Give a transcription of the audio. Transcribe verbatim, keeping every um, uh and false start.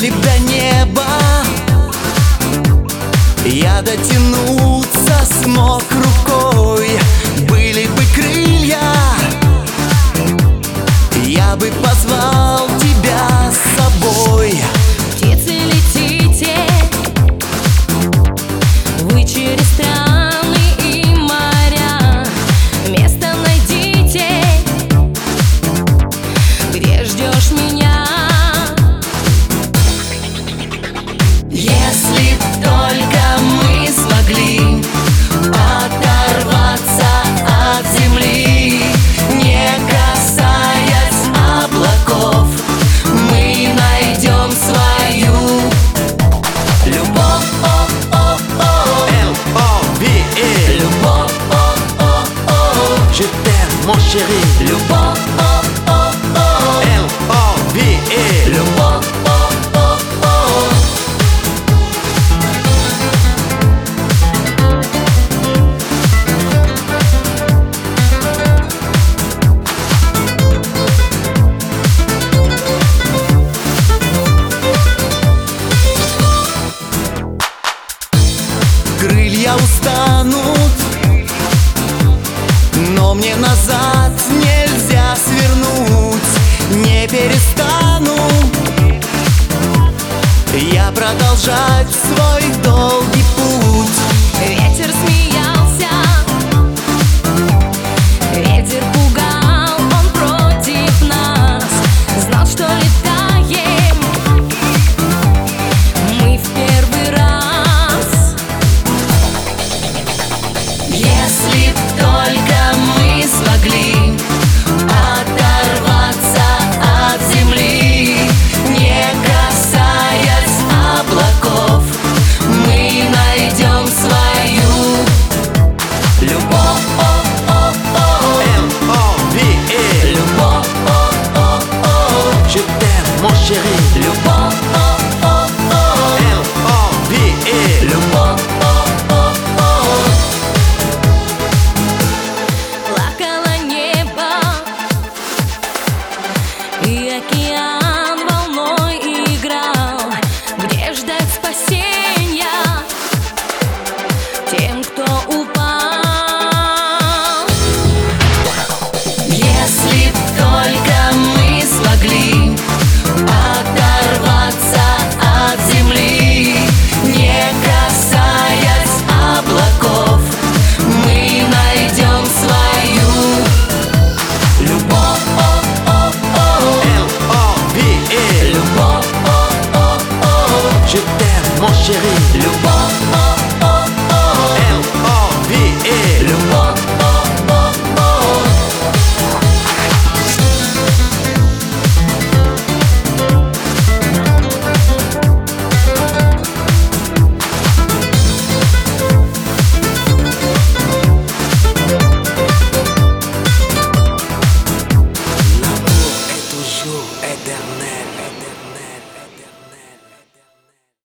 Если б до неба я дотянуться смог рукой, были бы крылья, я бы позвал тебя с собой. Птицы, летите вы через страны и моря, место найдите, где ждешь меня. Если б только мы смогли оторваться от земли, не касаясь облаков, мы найдем свою любовь. Л-О-V-E. Любовь. Je t'aime, mon chéri. Любовь. Л-О-V-E. Любовь. Крылья устанут, но мне назад нельзя свернуть. Не перестану я продолжать свой долг